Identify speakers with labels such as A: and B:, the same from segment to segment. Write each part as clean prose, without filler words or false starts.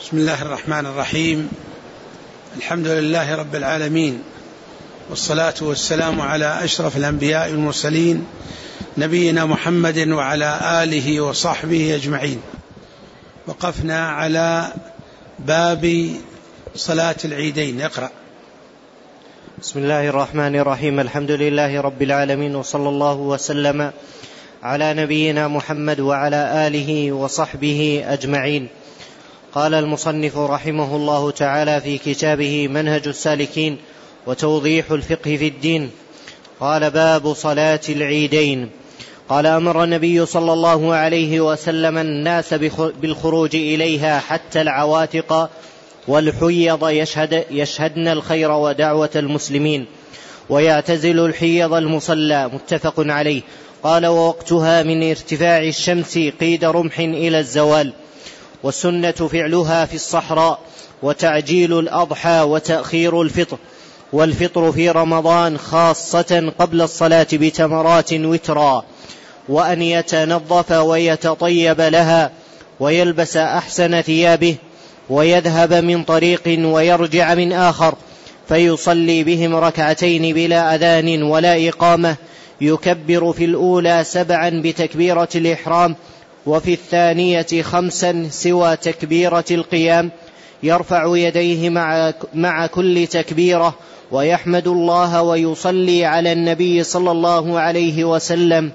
A: بسم الله الرحمن الرحيم. الحمد لله رب العالمين، والصلاة والسلام على أشرف الأنبياء والمرسلين نبينا محمد وعلى آله وصحبه أجمعين. وقفنا على باب صلاة العيدين. اقرأ.
B: بسم الله الرحمن الرحيم. الحمد لله رب العالمين، وصلى الله وسلم على نبينا محمد وعلى آله وصحبه أجمعين. قال المصنف رحمه الله تعالى في كتابه منهج السالكين وتوضيح الفقه في الدين، قال: باب صلاة العيدين. قال: أمر النبي صلى الله عليه وسلم الناس بالخروج إليها حتى العواتق والحيض يشهدن الخير ودعوة المسلمين، ويعتزل الحيض المصلى. متفق عليه. قال: ووقتها من ارتفاع الشمس قيد رمح إلى الزوال، والسنة فعلها في الصحراء، وتعجيل الأضحى وتأخير الفطر، والفطر في رمضان خاصة قبل الصلاة بتمرات وترا، وأن يتنظف ويتطيب لها، ويلبس أحسن ثيابه، ويذهب من طريق ويرجع من آخر، فيصلي بهم ركعتين بلا أذان ولا إقامة، يكبر في الأولى 7 بتكبيرة الإحرام، وفي الثانية 5 سوى تكبيرة القيام، يرفع يديه مع كل تكبيرة، ويحمد الله ويصلي على النبي صلى الله عليه وسلم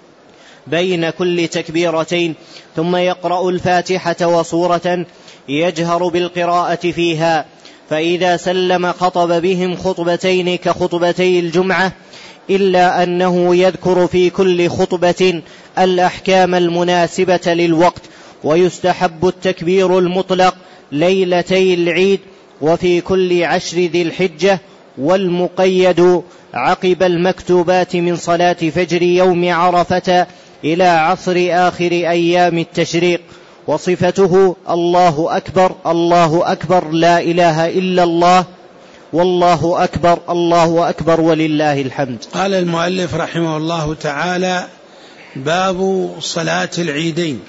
B: بين كل تكبيرتين، ثم يقرأ الفاتحة وسورة يجهر بالقراءة فيها، فإذا سلم خطب بهم خطبتين كخطبتي الجمعة، إلا أنه يذكر في كل خطبة الأحكام المناسبة للوقت، ويستحب التكبير المطلق ليلتي العيد وفي كل 10 ذي الحجة، والمقيد عقب المكتوبات من صلاة فجر يوم عرفة إلى عصر آخر أيام التشريق. وصفته: الله أكبر الله أكبر لا إله إلا الله والله أكبر الله أكبر ولله الحمد.
A: قال المؤلف رحمه الله تعالى: باب صلاة العيدين.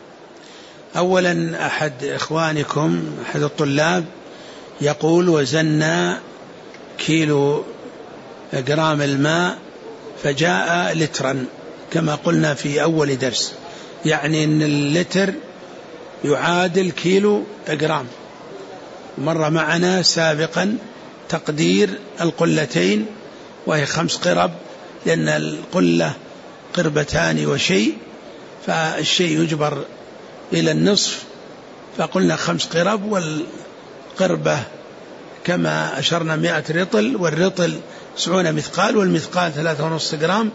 A: أولا، أحد إخوانكم أحد الطلاب يقول: وزنا كيلو جرام الماء فجاء لترا، كما قلنا في أول درس، يعني أن اللتر يعادل كيلو جرام. مر معنا سابقا تقدير القلتين، وهي 5 قرب، لأن القلة قربتان وشيء، فالشيء يجبر إلى النصف، فقلنا 5 قرب، والقربة كما أشرنا 100 رطل، والرطل 90 مثقال، والمثقال 3.5 جرام.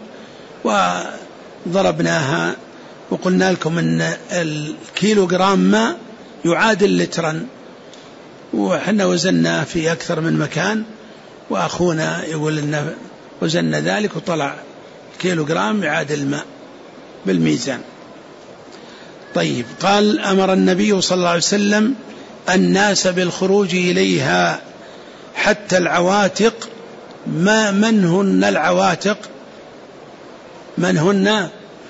A: وضربناها وقلنا لكم أن الكيلو جرام ماء يعادل لترا، وحنا وزننا في أكثر من مكان، وأخونا يقول إن وزن ذلك وطلع كيلو جرام يعادل الماء بالميزان. طيب، قال: أمر النبي صلى الله عليه وسلم الناس بالخروج إليها حتى العواتق. من هن العواتق؟ من هن؟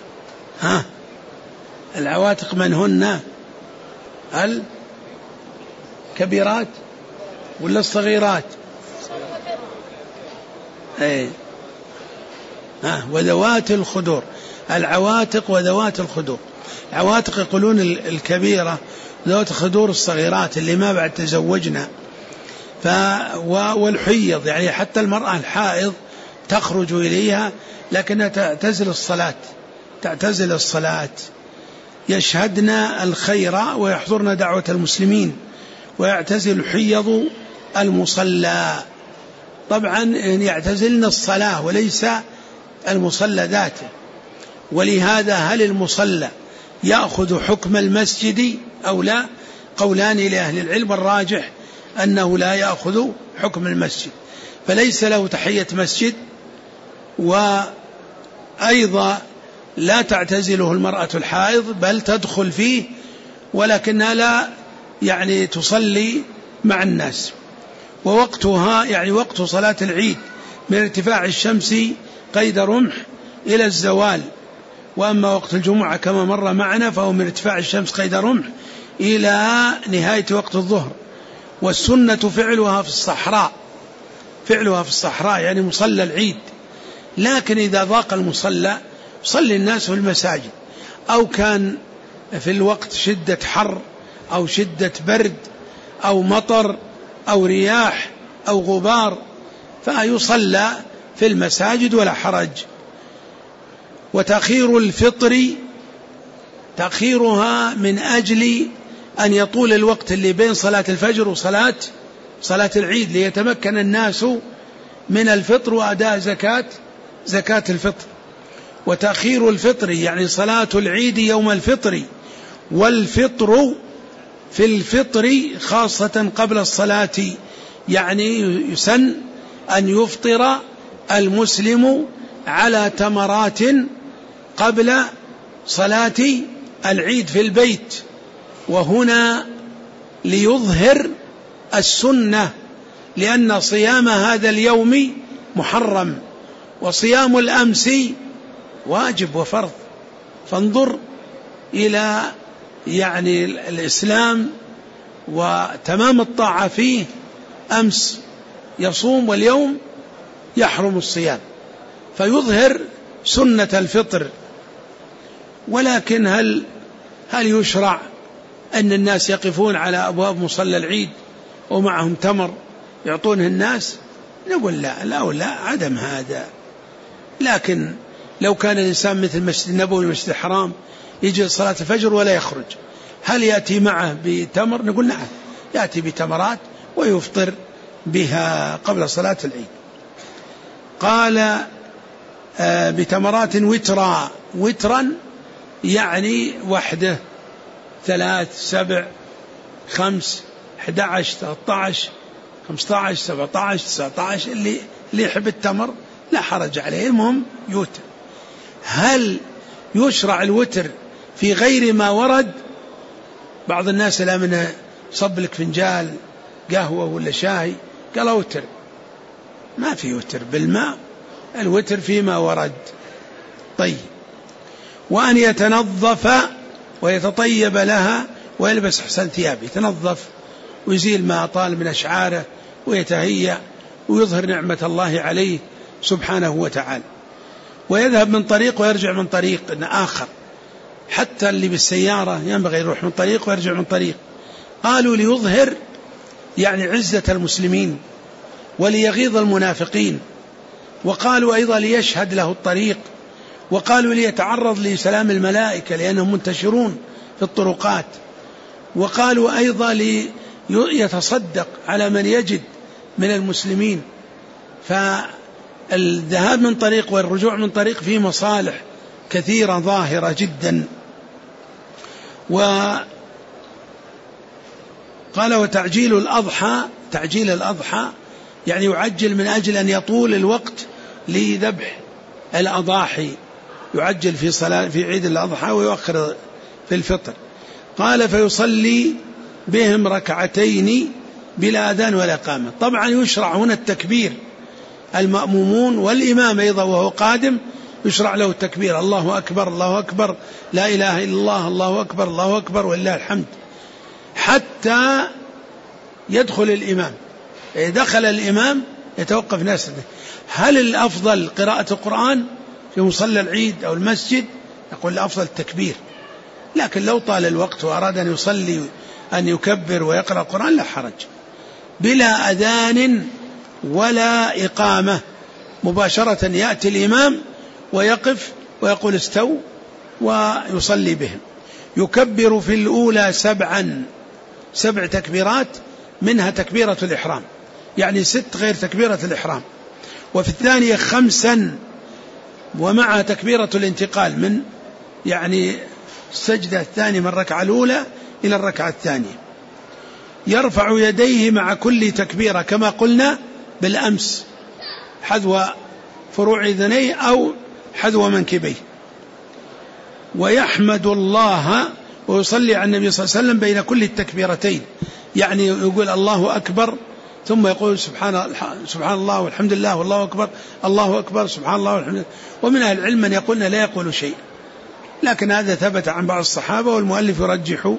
A: العواتق من هن؟ الكبيرات ولا الصغيرات؟ وذوات الخدور. العواتق وذوات الخدور. العواتق يقولون الكبيرة، ذوات الخدور الصغيرات اللي ما بعد تزوجنا. والحيض يعني حتى المرأة الحائض تخرج إليها لكنها تعتزل الصلاة. يشهدن الخير ويحضرن دعوة المسلمين، ويعتزل الحيض المصلى. طبعا يعتزلن الصلاة وليس المصلى ذاته، ولهذا هل المصلى يأخذ حكم المسجد أو لا؟ قولان لأهل العلم، الراجح أنه لا يأخذ حكم المسجد، فليس له تحية مسجد، وأيضا لا تعتزله المرأة الحائض، بل تدخل فيه ولكنها لا يعني تصلي مع الناس. ووقتها يعني وقت صلاة العيد من ارتفاع الشمس قيد رمح إلى الزوال، وأما وقت الجمعة كما مر معنا فهو من ارتفاع الشمس قيد رمح إلى نهاية وقت الظهر. والسنة فعلها في الصحراء يعني مصلى العيد. لكن إذا ضاق المصلى صلي الناس في المساجد، أو كان في الوقت شدة حر أو شدة برد أو مطر أو رياح أو غبار فيصلى في المساجد ولا حرج. وتأخير الفطر تأخيرها من أجل أن يطول الوقت اللي بين صلاة الفجر وصلاة العيد ليتمكن الناس من الفطر وأداء زكاة الفطر. وتأخير الفطر يعني صلاة العيد يوم الفطر، والفطر في الفطر خاصة قبل الصلاة، يعني يسن أن يفطر المسلم على تمرات قبل صلاة العيد في البيت، وهنا ليظهر السنة، لأن صيام هذا اليوم محرم وصيام الأمس واجب وفرض. فانظر إلى يعني الإسلام وتمام الطاعة فيه، أمس يصوم واليوم يحرم الصيام، فيظهر سنة الفطر. ولكن هل يشرع أن الناس يقفون على أبواب مصلى العيد ومعهم تمر يعطونه الناس؟ نقول لا عدم هذا. لكن لو كان الإنسان مثل المسجد النبوي والمسجد الحرام يجي صلاة الفجر ولا يخرج، هل يأتي معه بتمر؟ نقول نعم، يأتي بتمرات ويفطر بها قبل صلاة العيد. قال بتمرات وترا يعني 1 3 7 5 11 13 15 17 19 اللي يحب التمر لا حرج عليه، المهم يوتر. هل يشرع الوتر في غير ما ورد؟ بعض الناس لا منه صب لك فنجال قهوة ولا شاي قال اوتر، ما في وتر بالماء، الوتر فيما ورد. طيب، وأن يتنظف ويتطيب لها ويلبس أحسن ثيابه، يتنظف ويزيل ما طال من أشعاره ويتهيأ ويظهر نعمة الله عليه سبحانه وتعالى، ويذهب من طريق ويرجع من طريق آخر. حتى اللي بالسيارة ينبغي يروح من طريق ويرجع من طريق. قالوا ليظهر يعني عزة المسلمين وليغيظ المنافقين، وقالوا أيضا ليشهد له الطريق، وقالوا ليتعرض لسلام الملائكة لأنهم منتشرون في الطرقات، وقالوا أيضا ليتصدق على من يجد من المسلمين. فالذهاب من طريق والرجوع من طريق فيه مصالح كثيرة ظاهرة جدا. وقال وتعجيل الأضحى يعني يعجل من أجل أن يطول الوقت لذبح الأضاحي، يعجل في عيد الأضحى ويؤخر في الفطر. قال فيصلي بهم 2 بلا أذان ولا إقامة. طبعا يشرع هنا التكبير، المأمومون والإمام أيضا وهو قادم يشرع له التكبير، الله أكبر الله أكبر لا إله إلا الله الله أكبر الله أكبر ولله الحمد، حتى يدخل الإمام. إذا دخل الإمام يتوقف ناس. هل الأفضل قراءة القرآن في مصلى العيد أو المسجد؟ يقول الأفضل التكبير، لكن لو طال الوقت وأراد أن يصلي أن يكبر ويقرأ القرآن لا حرج، بلا أذان ولا إقامة، مباشرة يأتي الإمام ويقف ويقول استو ويصلي بهم. يكبر في الأولى 7 تكبيرات، منها تكبيرة الإحرام، يعني 6 غير تكبيرة الإحرام. وفي الثانية 5 ومعها تكبيرة الانتقال من يعني السجدة الثانية من الركعة الأولى إلى الركعة الثانية. يرفع يديه مع كل تكبيرة كما قلنا بالأمس، حذو فروع أذنيه أو حذو منكبيه. ويحمد الله ويصلي على النبي صلى الله عليه وسلم بين كل التكبيرتين، يعني يقول الله أكبر ثم يقول سبحان الله والحمد لله والله أكبر الله أكبر سبحان الله والحمد لله. ومن أهل العلم من يقولنا لا يقول شيء، لكن هذا ثبت عن بعض الصحابة والمؤلف يرجح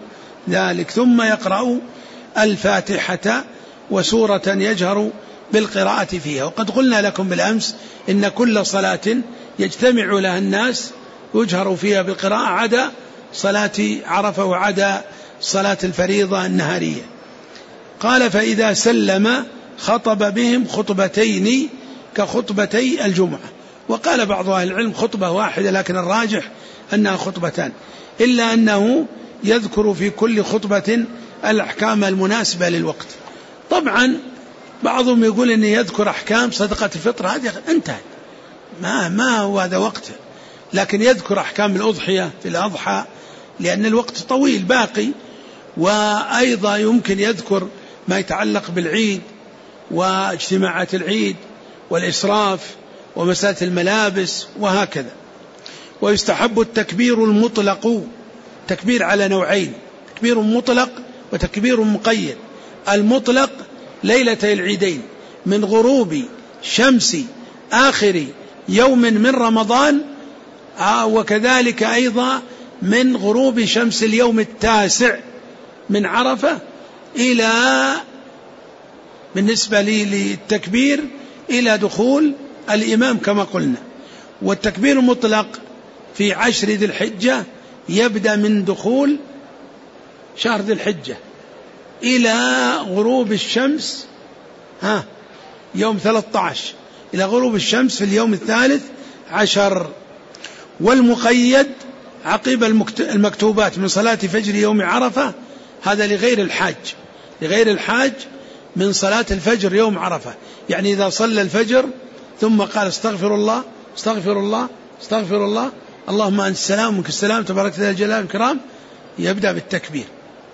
A: ذلك، ثم يقرأ الفاتحة وسورة يجهر بالقراءة فيها. وقد قلنا لكم بالأمس إن كل صلاة يجتمع لها الناس يجهر فيها بالقراءة عدا صلاة عرفة وعدا صلاة الفريضة النهارية. قال فإذا سلم خطب بهم خطبتين كخطبتي الجمعة. وقال بعض أهل العلم خطبة واحدة، لكن الراجح أنها خطبتان، إلا أنه يذكر في كل خطبة الأحكام المناسبة للوقت. طبعا بعضهم يقول أنه يذكر أحكام صدقة الفطر، هذه انتهت، ما هو هذا وقت، لكن يذكر أحكام الأضحية في الأضحى لأن الوقت طويل باقي. وأيضا يمكن يذكر ما يتعلق بالعيد واجتماعات العيد والإسراف ومسألة الملابس وهكذا. ويستحب التكبير المطلق، تكبير على نوعين، تكبير مطلق وتكبير مقيد. المطلق ليلتي العيدين من غروب شمس آخر يوم من رمضان، وكذلك أيضا من غروب شمس اليوم التاسع من عرفة، إلى بالنسبة للتكبير إلى دخول الإمام كما قلنا. والتكبير المطلق في 10 ذي الحجة يبدأ من دخول شهر ذي الحجة إلى غروب الشمس يوم 13 إلى غروب الشمس في اليوم 13. والمقيد عقب المكتوبات من صلاة فجر يوم عرفة، هذا لغير الحاج، لغير الحاج من صلاة الفجر يوم عرفة. يعني إذا صلى الفجر ثم قال استغفر الله استغفر الله استغفر الله اللهم أنت السلام ومنك السلام تبارك ذا الجلال والإكرام، يبدأ بالتكبير،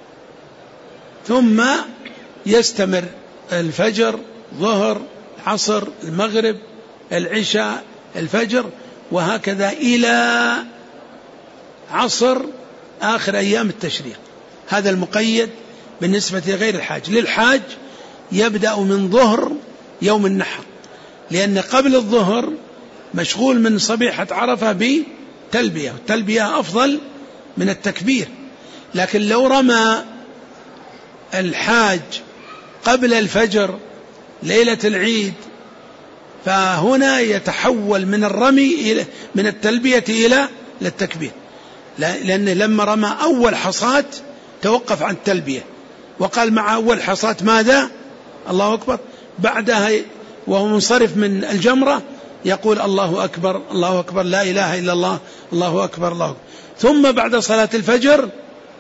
A: ثم يستمر الفجر ظهر عصر المغرب العشاء الفجر، وهكذا إلى عصر آخر أيام التشريق. هذا المقيد بالنسبة لغير الحاج. للحاج يبدأ من ظهر يوم النحر، لأن قبل الظهر مشغول من صبيحة عرفة بتلبية، والتلبية أفضل من التكبير. لكن لو رمى الحاج قبل الفجر ليلة العيد فهنا يتحول من الرمي من التلبية إلى التكبير، لأنه لما رمى أول حصاة توقف عن التلبية وقال مع أول حصاة ماذا؟ الله أكبر. بعدها وهو منصرف من الجمرة يقول الله أكبر الله أكبر لا إله إلا الله الله أكبر الله أكبر. ثم بعد صلاة الفجر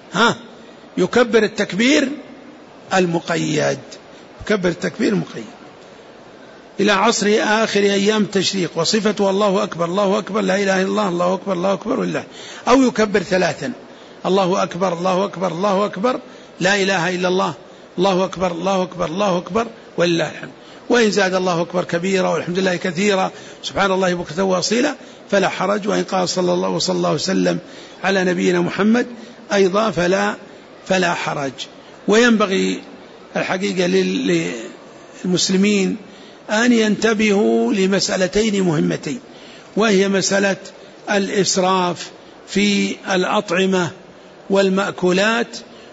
A: يكبر التكبير المقيد، يكبر التكبير المقيد إلى عصر آخر أيام التشريق. وصفته الله أكبر الله أكبر لا إله إلا الله الله أكبر الله أكبر والله. أو يكبر 3 الله أكبر الله أكبر الله أكبر لا إله إلا الله الله أكبر الله أكبر الله أكبر ولله الحمد. وإن زاد الله أكبر كبيرا والحمد لله كثيرا سبحان الله بكرة وأصيلا فلا حرج. وإن قال صلى الله وسلم على نبينا محمد أيضا فلا حرج. وينبغي الحقيقة للمسلمين أن ينتبهوا لمسألتين مهمتين، وهي مسألة الإسراف في الأطعمة والمأكولات،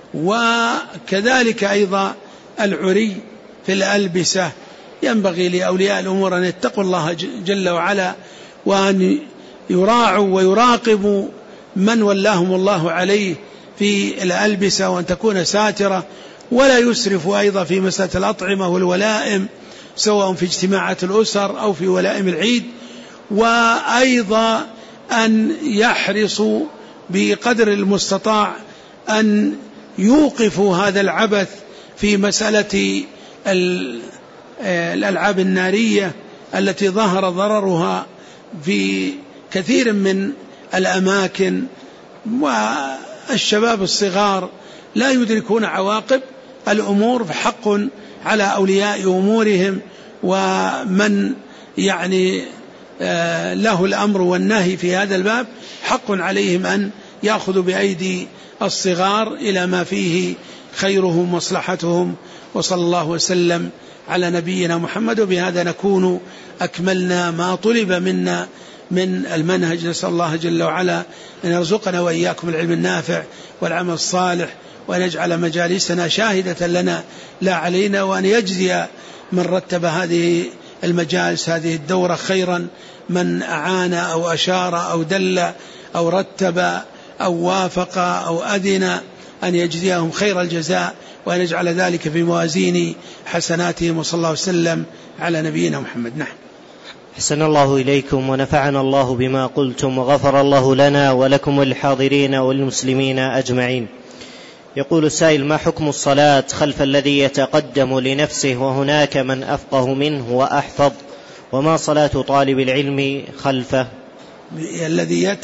A: وكذلك أيضا العري في الألبسة. ينبغي لأولياء الأمور أن يتقوا الله جل وعلا، وأن يراعوا ويراقبوا من ولاهم الله عليه في الألبسة، وأن تكون ساترة، ولا يسرفوا أيضا في مسألة الأطعمة والولائم سواء في اجتماعات الأسر أو في ولائم العيد. وأيضا أن يحرصوا بقدر المستطاع أن يوقفوا هذا العبث في مسألة الألعاب النارية التي ظهر ضررها في كثير من الأماكن، والشباب الصغار لا يدركون عواقب الأمور، فحق على أولياء أمورهم ومن يعني له الأمر والنهي في هذا الباب، حق عليهم أن يأخذوا بأيدي الصغار إلى ما فيه خيرهم ومصلحتهم. وصلى الله وسلم على نبينا محمد. وبهذا نكون أكملنا ما طلب منا من المنهج. نسأل الله جل وعلا أن يرزقنا وإياكم العلم النافع والعمل الصالح، وأن يجعل مجالسنا شاهدة لنا لا علينا، وأن يجزي من رتب هذه المجالس هذه الدورة خيرا، من أعان أو أشار أو دل أو رتب أو وافق أو أذن، أن يجزيهم خير الجزاء، وأن يجعل ذلك في موازين حسناتهم. وصلى الله وسلم على نبينا محمد. نعم.
B: أحسن الله إليكم ونفعنا الله بما قلتم، وغفر الله لنا ولكم والحاضرين والمسلمين أجمعين. يقول السائل: ما حكم الصلاة خلف الذي يتقدم لنفسه وهناك من أفقه منه وأحفظ، وما صلاة طالب العلم خلفه؟
A: الذي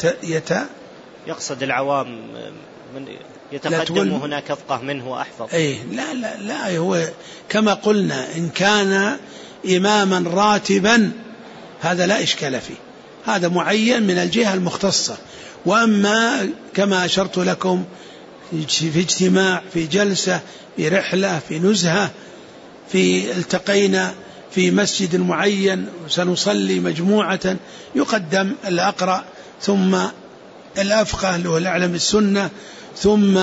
B: يقصد العوام من يتقدم وهناك أفقه منه وأحفظ.
A: لا هو كما قلنا إن كان إماما راتبا هذا لا إشكال فيه، هذا معين من الجهة المختصة. وأما كما أشرت لكم في اجتماع، في جلسة، في رحلة، في نزهة، في التقينا في مسجد معين وسنصلي مجموعة، يقدم الأقرأ ثم الأفقه اللي هو الأعلم السنة ثم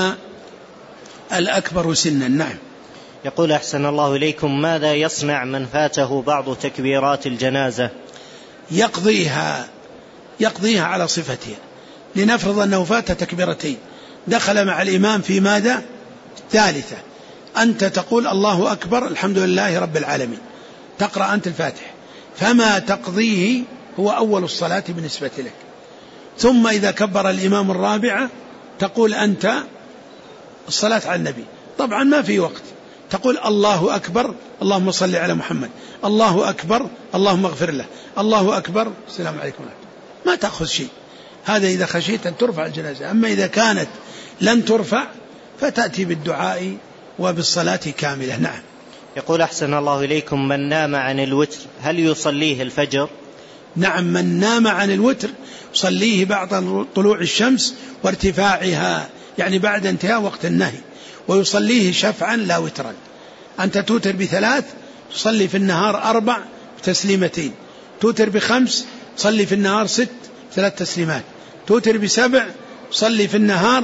A: الأكبر سنا. نعم.
B: يقول: أحسن الله إليكم، ماذا يصنع من فاته بعض تكبيرات الجنازة؟
A: يقضيها على صفتها. لنفرض أنه فات تكبيرتين، دخل مع الإمام في ماذا؟ ثالثة، أنت تقول الله أكبر الحمد لله رب العالمين، تقرأ أنت الفاتح، فما تقضيه هو أول الصلاة بالنسبة لك. ثم إذا كبر الإمام الرابعة تقول أنت الصلاة على النبي، طبعا ما في وقت، تقول الله أكبر اللهم صل على محمد، الله أكبر اللهم اغفر له، الله أكبر السلام عليكم، ما تأخذ شيء. هذا إذا خشيت أن ترفع الجنازة. أما إذا كانت لن ترفع فتأتي بالدعاء وبالصلاة كاملة. نعم.
B: يقول: أحسن الله إليكم، من نام عن الوتر هل يصليه الفجر؟
A: نعم، من نام عن الوتر يصليه بعد طلوع الشمس وارتفاعها، يعني بعد انتهاء وقت النهي، ويصليه شفعا لا وترا. أنت توتر ب3 تصلي في النهار 4 تسليمتين، توتر ب5 تصلي في النهار 6 3 تسليمات، توتر ب7 تصلي في النهار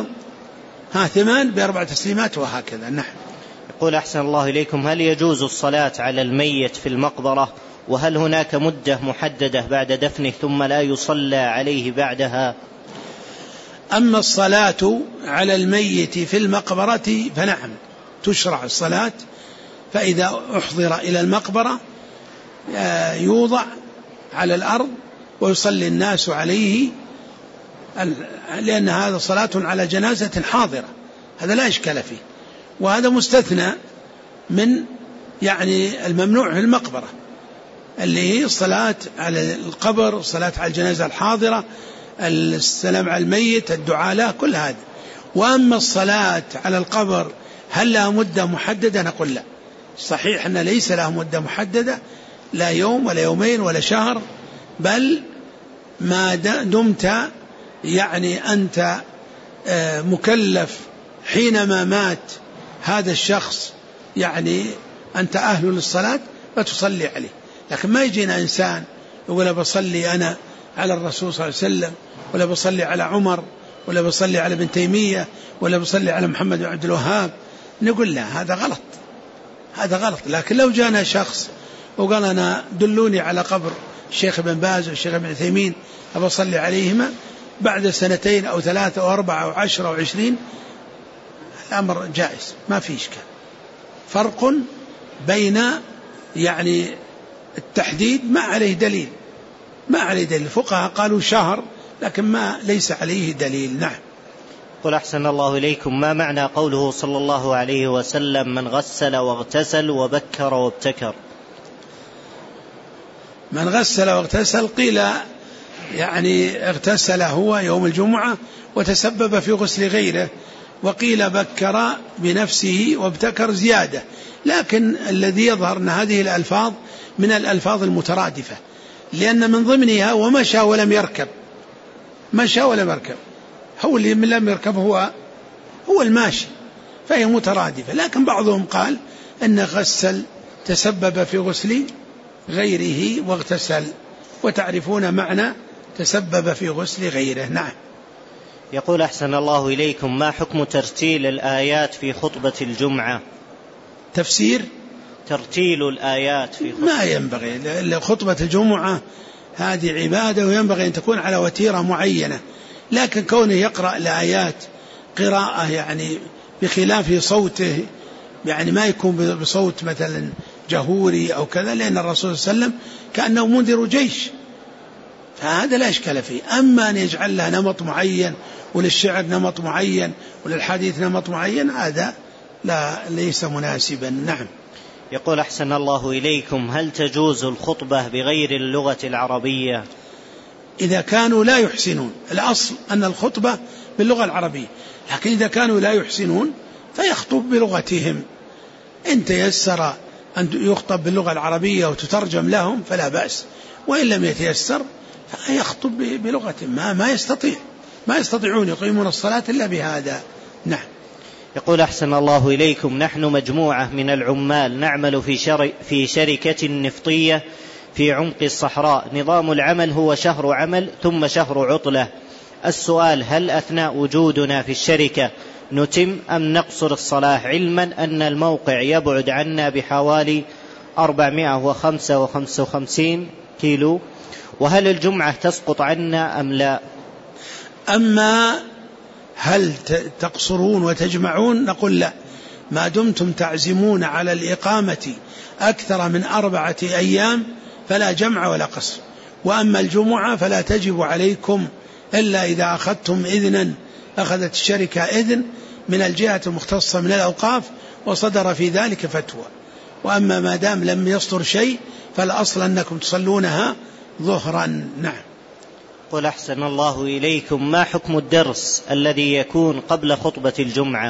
A: 8 ب4 تسليمات، وهكذا. نعم.
B: يقول: أحسن الله إليكم، هل يجوز الصلاة على الميت في المقبرة؟ وهل هناك مدة محددة بعد دفنه ثم لا يصلى عليه بعدها؟
A: أما الصلاة على الميت في المقبرة فنعم تشرع الصلاة، فإذا أحضر إلى المقبرة يوضع على الأرض ويصلي الناس عليه، لأن هذا صلاة على جنازة حاضرة، هذا لا إشكال فيه. وهذا مستثنى من يعني الممنوع في المقبرة، اللي هي الصلاة على القبر، الصلاة على الجنازة الحاضرة، السلام على الميت، الدعاء له، كل هذا. وأما الصلاة على القبر هل لها مدة محددة؟ نقول لا، صحيح أن ليس لها مدة محددة، لا يوم ولا يومين ولا شهر، بل ما دمت يعني أنت مكلف حينما مات هذا الشخص، يعني أنت أهل للصلاة فتصلي عليه. لكن ما يجينا إنسان يقول بصلي أنا على الرسول صلى الله عليه وسلم، ولا بصلي على عمر، ولا بصلي على ابن تيمية، ولا بصلي على محمد بن عبد الوهاب، نقول لا، هذا غلط، هذا غلط. لكن لو جانا شخص وقال أنا دلوني على قبر الشيخ ابن باز والشيخ ابن عثيمين أبصلي عليهما بعد 2 أو 3 أو 4 أو 10 أو 20، الأمر جائز، ما في إشكال. فرق بين يعني التحديد ما عليه دليل، ما عليه دليل. الفقهاء قالوا شهر، لكن ما ليس عليه دليل. نعم.
B: قل: أحسن الله إليكم، ما معنى قوله صلى الله عليه وسلم: من غسل واغتسل وبكر وابتكر؟
A: من غسل واغتسل قيل يعني اغتسل هو يوم الجمعة وتسبب في غسل غيره، وقيل بكر بنفسه وابتكر زيادة. لكن الذي يظهر أن هذه الألفاظ من الألفاظ المترادفة، لأن من ضمنها ومشى ولم يركب، مشى ولم يركب، هو اللي لم يركب هو الماشي، فهي مترادفة. لكن بعضهم قال أن غسل تسبب في غسل غيره واغتسل، وتعرفون معنى تسبب في غسل غيره. نعم.
B: يقول أحسن الله إليكم: ما حكم ترتيل الآيات في خطبة الجمعة؟
A: تفسير
B: ترتيل الآيات في خطبة
A: ما ينبغي. خطبة الجمعة هذه عبادة وينبغي أن تكون على وتيرة معينة، لكن كونه يقرأ الآيات قراءة يعني بخلاف صوته، يعني ما يكون بصوت مثلا جهوري أو كذا، لأن الرسول صلى الله عليه وسلم كأنه منذر جيش، فهذا لا إشكال فيه. أما أن يجعل لها نمط معين وللشعر نمط معين وللحديث نمط معين، هذا ليس مناسبا. نعم.
B: يقول أحسن الله إليكم: هل تجوز الخطبة بغير اللغة العربية؟
A: إذا كانوا لا يحسنون. الأصل أن الخطبة باللغة العربية، لكن إذا كانوا لا يحسنون فيخطب بلغتهم. إن تيسر أن يخطب باللغة العربية وتترجم لهم فلا بأس، وإن لم يتيسر فيخطب بلغتهم. ما يستطيعون يقيمون الصلاة إلا بهذا. نعم.
B: يقول أحسن الله إليكم: نحن مجموعة من العمال نعمل في شركة نفطية في عمق الصحراء. نظام العمل هو شهر عمل ثم شهر عطلة. السؤال: هل أثناء وجودنا في الشركة نتم أم نقصر الصلاة، علما أن الموقع يبعد عنا بحوالي 455 كيلو؟ وهل الجمعة تسقط عنا أم لا؟
A: أما هل تقصرون وتجمعون، نقول لا، ما دمتم تعزمون على الإقامة أكثر من 4 أيام فلا جمع ولا قصر. وأما الجمعة فلا تجب عليكم إلا إذا أخذتم إذنا، أخذت الشركة إذن من الجهة المختصة من الأوقاف وصدر في ذلك فتوى. وأما ما دام لم يصدر شيء فالأصل أنكم تصلونها ظهرا. نعم.
B: قل أحسن الله إليكم: ما حكم الدرس الذي يكون قبل خطبة الجمعة؟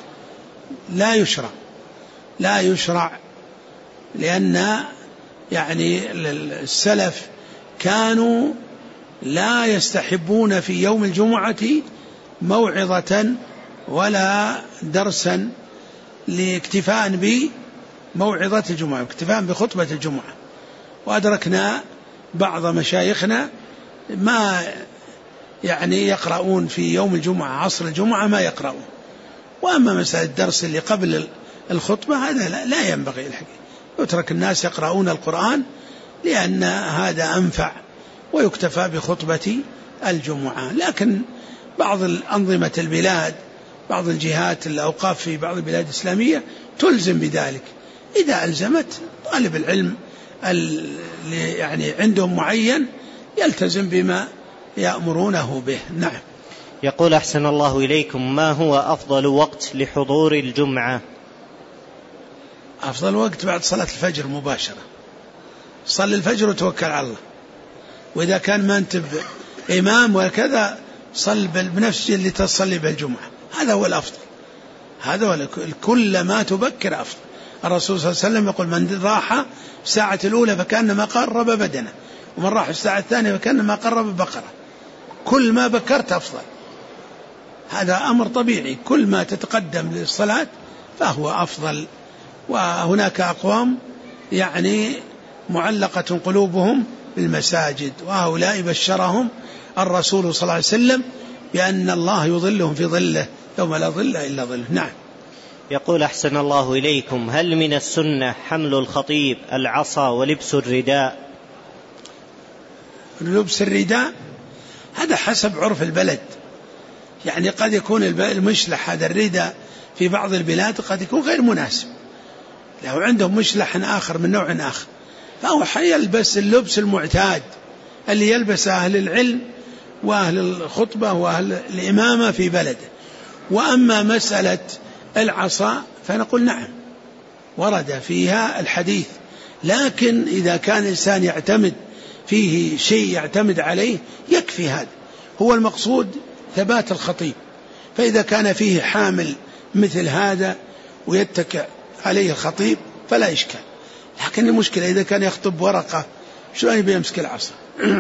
A: لا يشرع، لأن يعني السلف كانوا لا يستحبون في يوم الجمعة موعظة ولا درسا لاكتفاء بموعظة الجمعة، اكتفاء بخطبة الجمعة. وأدركنا بعض مشايخنا ما يعني يقرؤون في يوم الجمعة عصر الجمعة ما يقرؤون. وأما مسألة الدرس اللي قبل الخطبة هذا لا ينبغي الحقيقة، يترك الناس يقرؤون القرآن لأن هذا أنفع ويكتفى بخطبة الجمعة. لكن بعض الأنظمة البلاد، بعض الجهات الأوقاف في بعض البلاد الإسلامية تلزم بذلك. إذا ألزمت طالب العلم اللي يعني عندهم معين يلتزم بما يأمرونه به. نعم.
B: يقول أحسن الله إليكم: ما هو أفضل وقت لحضور الجمعة؟
A: أفضل وقت بعد صلاة الفجر مباشرة، صلي الفجر وتوكل على الله. وإذا كان ما أنت إمام وكذا صل بنفس اللي تصلي بالجمعة، هذا هو الأفضل. هذا هو كل ما تبكر أفضل. الرسول صلى الله عليه وسلم يقول: من راح الساعة الأولى فكأنما قرب بدنه، ومن راح الساعة الثانية فكأنما قرب بقرة. كل ما بكرت أفضل، هذا أمر طبيعي، كل ما تتقدم للصلاة فهو أفضل. وهناك أقوام يعني معلقة قلوبهم بالمساجد، وهؤلاء بشرهم الرسول صلى الله عليه وسلم بأن الله يظلهم في ظله يوم لا ظل إلا ظله. نعم.
B: يقول أحسن الله إليكم: هل من السنة حمل الخطيب العصا ولبس الرداء؟
A: لبس الرداء هذا حسب عرف البلد، يعني قد يكون المشلح هذا الرداء في بعض البلاد قد يكون غير مناسب، لو عندهم مشلح آخر من نوع آخر فهو يلبس اللبس المعتاد اللي يلبس أهل العلم وأهل الخطبة وأهل الإمامة في بلده. وأما مسألة العصا فنقول نعم ورد فيها الحديث، لكن إذا كان الإنسان يعتمد فيه شيء يعتمد عليه يكفي. هذا هو المقصود، ثبات الخطيب. فإذا كان فيه حامل مثل هذا ويتكئ عليه الخطيب فلا إشكال. لكن المشكلة إذا كان يخطب ورقة شلون بيمسك العصا؟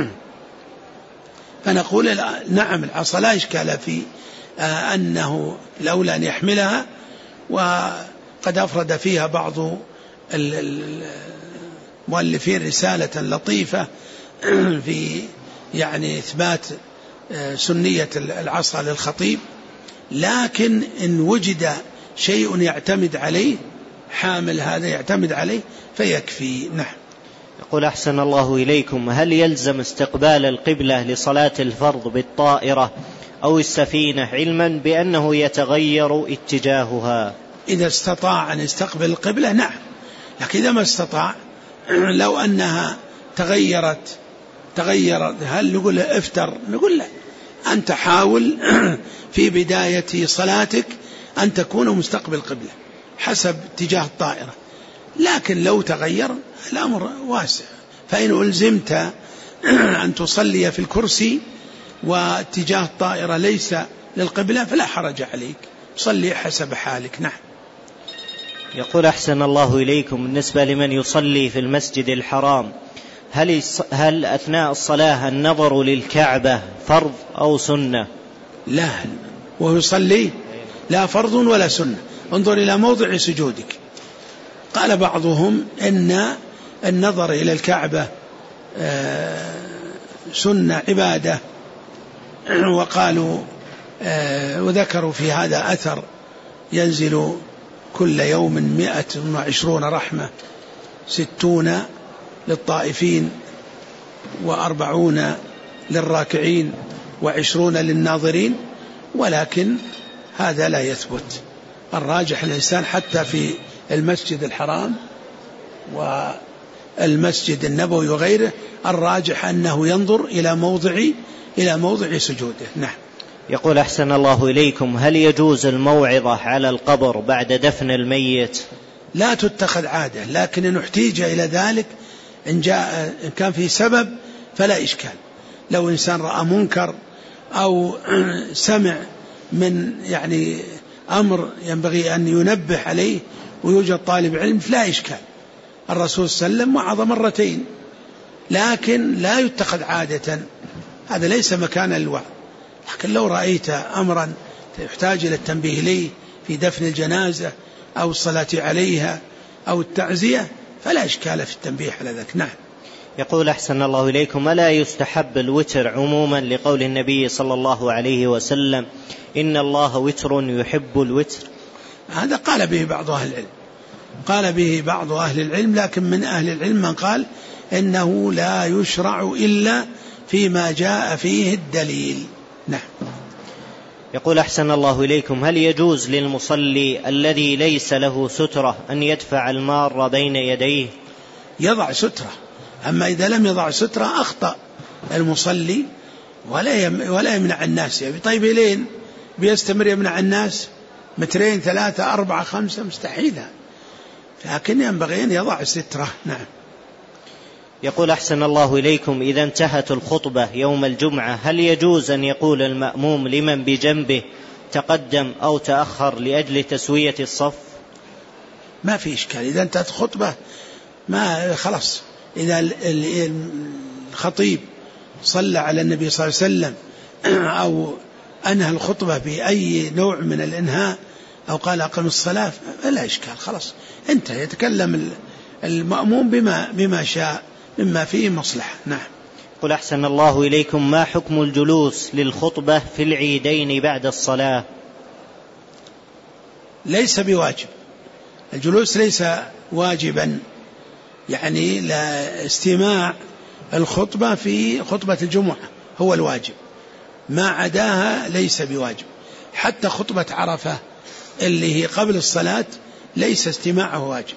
A: فنقول نعم العصا لا إشكال في أنه الأولى أن يحملها. وقد أفرد فيها بعض المؤلفين رسالة لطيفة في يعني إثبات سنية العصا للخطيب، لكن إن وجد شيء يعتمد عليه، حامل هذا يعتمد عليه فيكفي. نعم.
B: يقول أحسن الله إليكم: هل يلزم استقبال القبلة لصلاة الفرض بالطائرة أو السفينة، علما بأنه يتغير اتجاهها؟
A: إذا استطاع أن يستقبل القبلة نعم، لكن إذا ما استطاع، لو أنها تغيرت هل نقول له افتر؟ نقول لا، أنت حاول في بداية صلاتك أن تكون مستقبل القبلة حسب اتجاه الطائرة، لكن لو تغير الأمر واسع. فإن ألزمت أن تصلي في الكرسي واتجاه الطائرة ليس للقبلة فلا حرج عليك، صلي حسب حالك. نعم.
B: يقول أحسن الله إليكم: بالنسبة لمن يصلي في المسجد الحرام، هل أثناء الصلاة النظر للكعبة فرض أو سنة؟
A: لا، وهو يصلي لا فرض ولا سنة، انظر إلى موضع سجودك. قال بعضهم إن النظر إلى الكعبة سنة عبادة، وقالوا وذكروا في هذا أثر ينزل كل يوم 120 رحمة، 60 للطائفين، 40 للراكعين، 20 للناظرين، ولكن هذا لا يثبت. الراجح الإنسان حتى في المسجد الحرام والمسجد النبوي وغيره، الراجح أنه ينظر إلى موضع سجوده. نعم.
B: يقول أحسن الله إليكم: هل يجوز الموعظة على القبر بعد دفن الميت؟
A: لا تتخذ عادة، لكن إن احتيج إلى ذلك، إن كان في سبب فلا إشكال. لو إنسان رأى منكر أو سمع من يعني أمر ينبغي أن ينبه عليه ويوجد طالب علم فلا إشكال. الرسول صلى الله عليه وسلم وعظ مرتين، لكن لا يتخذ عادة، هذا ليس مكان الوعظ. لكن لو رأيت أمرا يحتاج إلى التنبيه ليه في دفن الجنازة أو الصلاة عليها أو التعزية فلا إشكال في التنبيه على ذلك. نعم.
B: يقول أحسن الله إليكم: ألا يستحب الوتر عموما لقول النبي صلى الله عليه وسلم: إن الله وتر يحب الوتر؟
A: هذا قال به بعض أهل العلم، لكن من أهل العلم من قال إنه لا يشرع إلا فيما جاء فيه الدليل. نعم.
B: يقول أحسن الله إليكم: هل يجوز للمصلي الذي ليس له سترة أن يدفع المار بين يديه؟
A: يضع سترة، أما إذا لم يضع سترة أخطأ المصلي ولا يمنع الناس. طيب لين بيستمر يمنع الناس 2 3 4 5 مستحيل، لكن ينبغي أن يضع سترة. نعم.
B: يقول أحسن الله إليكم: إذا انتهت الخطبة يوم الجمعة، هل يجوز أن يقول المأموم لمن بجنبه تقدم أو تأخر لأجل تسوية الصف؟
A: ما في إشكال، إذا انتهت الخطبة ما خلاص. إذا الخطيب صلى على النبي صلى الله عليه وسلم أو أنهى الخطبة بأي نوع من الإنهاء أو قال أقم الصلاة فلا إشكال، خلاص انتهى، يتكلم المأموم بما شاء مما فيه مصلحة. نعم.
B: قل أحسن الله إليكم: ما حكم الجلوس للخطبة في العيدين بعد الصلاة؟
A: ليس بواجب، الجلوس ليس واجبا، يعني لا، استماع الخطبة في خطبة الجمعة هو الواجب، ما عداها ليس بواجب. حتى خطبة عرفة اللي هي قبل الصلاة ليس استماعه واجب،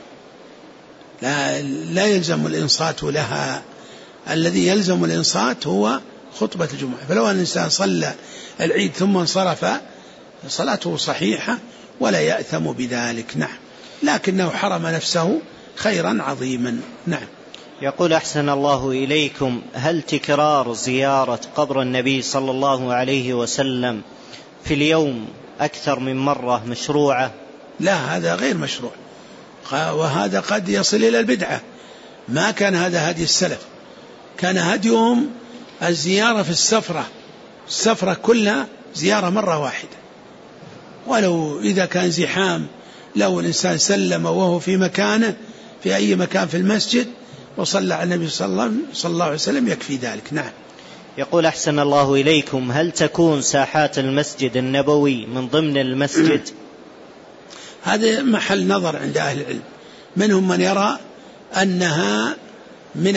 A: لا يلزم الإنصات لها، الذي يلزم الإنصات هو خطبة الجمعة. فلو أن الإنسان صلى العيد ثم انصرف صلاته صحيحة ولا يأثم بذلك. نعم. لكنه حرم نفسه خيرا عظيما. نعم.
B: يقول أحسن الله إليكم: هل تكرار زيارة قبر النبي صلى الله عليه وسلم في اليوم أكثر من مرة مشروعة؟
A: لا، هذا غير مشروع، وهذا قد يصل إلى البدعة. ما كان هذا هدي السلف، كان هديهم الزيارة في السفرة كلها زيارة مرة واحدة، ولو إذا كان زحام لو الإنسان سلم وهو في مكانه في أي مكان في المسجد وصلى على النبي صلى الله عليه وسلم يكفي ذلك. نعم.
B: يقول أحسن الله إليكم، هل تكون ساحات المسجد النبوي من ضمن المسجد؟
A: هذا محل نظر عند أهل العلم، منهم من يرى أنها من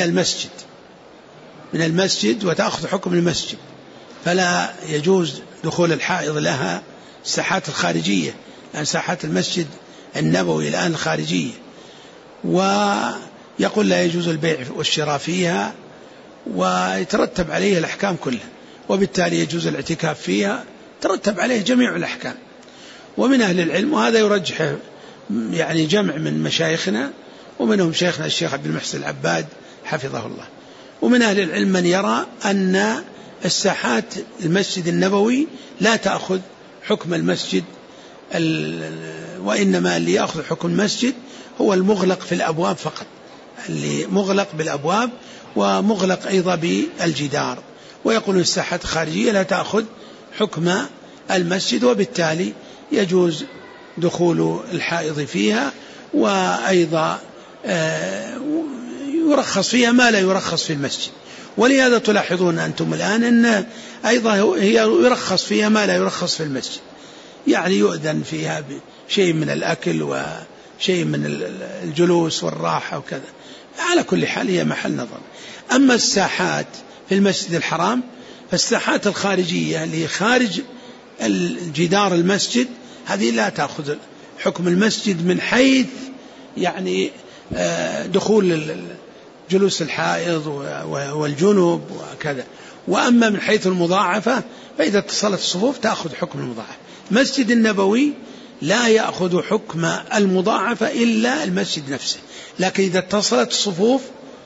A: المسجد وتأخذ حكم المسجد، فلا يجوز دخول الحائض لها الساحات الخارجية، لأن ساحات المسجد النبوي الآن خارجية، ويقول لا يجوز البيع والشراء فيها، ويترتب عليه الأحكام كلها، وبالتالي يجوز الاعتكاف فيها، ترتب عليه جميع الأحكام. ومن أهل العلم، وهذا يرجح يعني جمع من مشايخنا، ومنهم شيخنا الشيخ عبد المحسن العباد حفظه الله، ومن أهل العلم من يرى أن الساحات المسجد النبوي لا تأخذ حكم المسجد، وإنما اللي يأخذ حكم المسجد هو المغلق في الأبواب فقط، اللي مغلق بالأبواب ومغلق أيضا بالجدار، ويقول الساحات الخارجية لا تأخذ حكم المسجد، وبالتالي يجوز دخول الحائض فيها، وأيضا يرخص فيها ما لا يرخص في المسجد. ولهذا تلاحظون أنتم الآن أن أيضا هي يرخص فيها ما لا يرخص في المسجد، يعني يؤذن فيها بشيء من الأكل وشيء من الجلوس والراحة وكذا. على كل حال هي محل نظر. أما الساحات في المسجد الحرام، فالساحات الخارجية اللي خارج الجدار المسجد هذه لا تأخذ حكم المسجد من حيث يعني دخول جلوس الحائض والجنوب وكذا. وأما من حيث المضاعفة فإذا اتصلت الصفوف تأخذ حكم المضاعفة. المسجد النبوي لا يأخذ حكم المضاعفة إلا المسجد نفسه، لكن إذا اتصلت الصفوف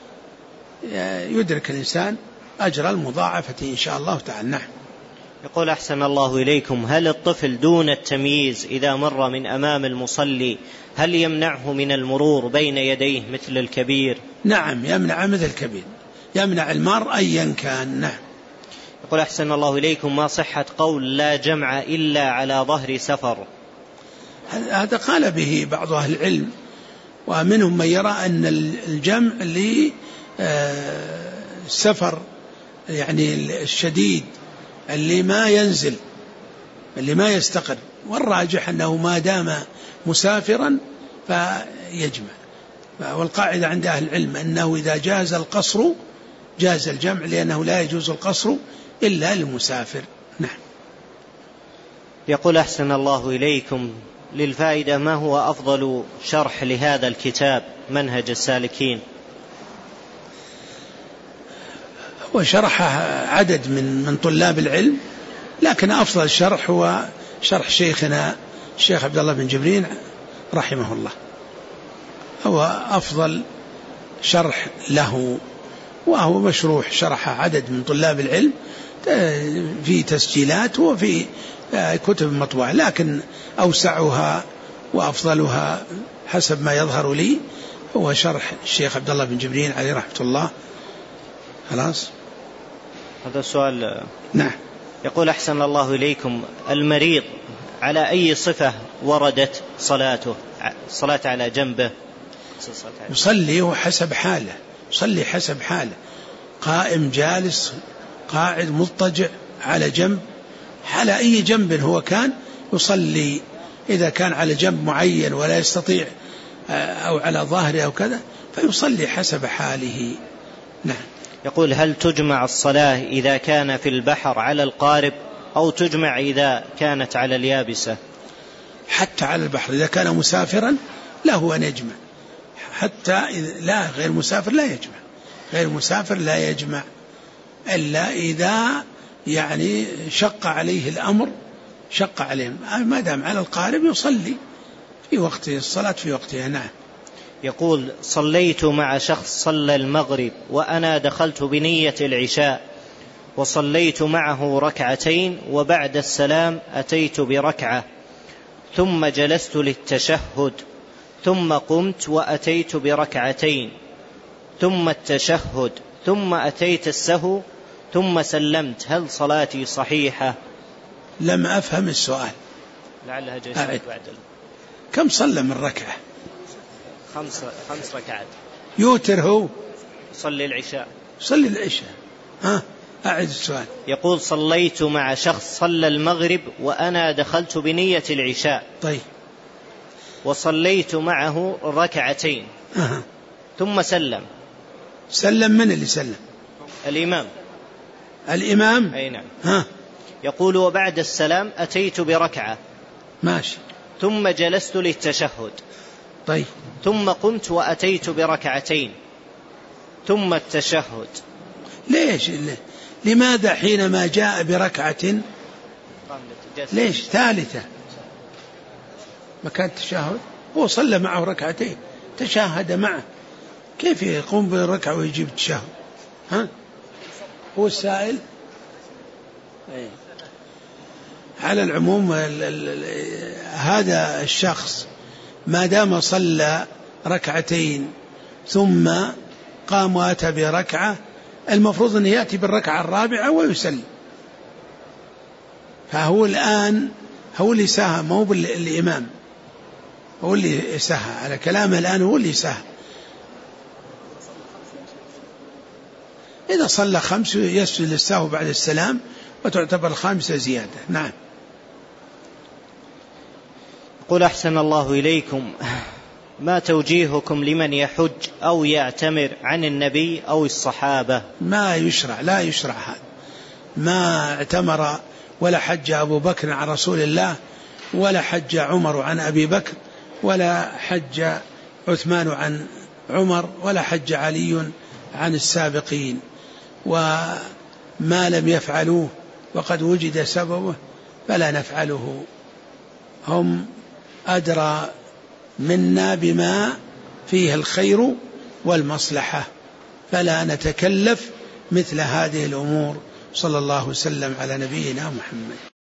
A: يدرك الإنسان أجر المضاعفة إن شاء الله تعالى. نعم.
B: يقول أحسن الله إليكم، هل الطفل دون التمييز إذا مر من أمام المصلي هل يمنعه من المرور بين يديه مثل الكبير؟
A: نعم، يمنع مثل الكبير، يمنع المار أيا كان. نعم.
B: يقول أحسن الله إليكم، ما صحة قول لا جمع إلا على ظهر سفر؟
A: هذا قال به بعض أهل العلم، ومنهم من يرى أن الجمع للسفر يعني الشديد اللي ما ينزل اللي ما يستقر، والراجح أنه ما دام مسافرا فيجمع. والقاعدة عند أهل العلم أنه إذا جاز القصر جاز الجمع، لأنه لا يجوز القصر إلا للمسافر. نعم.
B: يقول أحسن الله إليكم، للفائدة ما هو أفضل شرح لهذا الكتاب منهج السالكين؟
A: وشرحه عدد من طلاب العلم، لكن أفضل الشرح هو شرح شيخنا الشيخ عبد الله بن جبرين رحمه الله، هو أفضل شرح له، وهو مشروح شرح عدد من طلاب العلم في تسجيلات وفي كتب مطبوعة، لكن أوسعها وأفضلها حسب ما يظهر لي هو شرح الشيخ عبد الله بن جبرين عليه رحمة الله. خلاص.
B: هذا السؤال.
A: نعم.
B: يقول أحسن الله إليكم، المريض على أي صفة وردت صلاته؟ صلاة على جنبه؟
A: يصلي وحسب حاله، يصلي حسب حاله، قائم جالس قاعد مضطجع على جنب، على أي جنب هو كان يصلي. إذا كان على جنب معين ولا يستطيع أو على ظهره أو كذا فيصلي حسب حاله. نعم.
B: يقول هل تجمع الصلاة إذا كان في البحر على القارب أو تجمع إذا كانت على اليابسة؟
A: حتى على البحر إذا كان مسافرا له أن يجمع، حتى لا غير مسافر لا يجمع، غير مسافر لا يجمع إلا إذا يعني شق عليه الأمر، شق عليه، ما دام على القارب يصلي في وقت الصلاة في وقتها. نعم.
B: يقول صليت مع شخص صلى المغرب وأنا دخلت بنية العشاء وصليت معه ركعتين، وبعد السلام أتيت بركعة ثم جلست للتشهد ثم قمت وأتيت بركعتين ثم التشهد ثم أتيت السهو ثم سلمت، هل صلاتي صحيحة؟
A: لم أفهم السؤال.
B: لعلها جلست بعد
A: كم صلى من ركعة؟
B: 5 ركعات.
A: يوتر هو؟
B: صلي العشاء.
A: صلي العشاء. أعد السؤال.
B: يقول صليت مع شخص صلى المغرب وأنا دخلت بنية العشاء.
A: طيب.
B: وصليت معه ركعتين. ثم سلم.
A: سلم من اللي سلم؟ الإمام.
B: أي نعم. يقول وبعد السلام أتيت بركعة.
A: ماشي.
B: ثم جلست للتشهد.
A: طيب.
B: ثم قمت وأتيت بركعتين ثم التشهد.
A: ليش؟ لماذا حينما جاء بركعة ليش ثالثة مكان التشهد؟ هو صلى معه ركعتين تشاهد معه، كيف يقوم بالركعة ويجيب التشهد؟ هو السائل. على العموم هذا الشخص ما دام صلى ركعتين ثم قام وأتى بركعة، المفروض أن يأتي بالركعة الرابعة ويسلم. فهو الآن هو اللي ساهم، مو بالإمام، هو اللي ساهم على كلامه الآن، هو اللي ساهم. إذا صلى 5 يسجد للسهو بعد السلام وتعتبر 5 زيادة. نعم.
B: قل أحسن الله إليكم، ما توجيهكم لمن يحج أو يعتمر عن النبي أو الصحابة؟
A: ما يشرع، لا يشرع هذا. ما اعتمر ولا حج أبو بكر عن رسول الله، ولا حج عمر عن أبي بكر، ولا حج عثمان عن عمر، ولا حج علي عن السابقين. وما لم يفعلوه وقد وجد سببه فلا نفعله. هم أدرى منا بما فيه الخير والمصلحة، فلا نتكلف مثل هذه الأمور. صلى الله وسلم على نبينا محمد.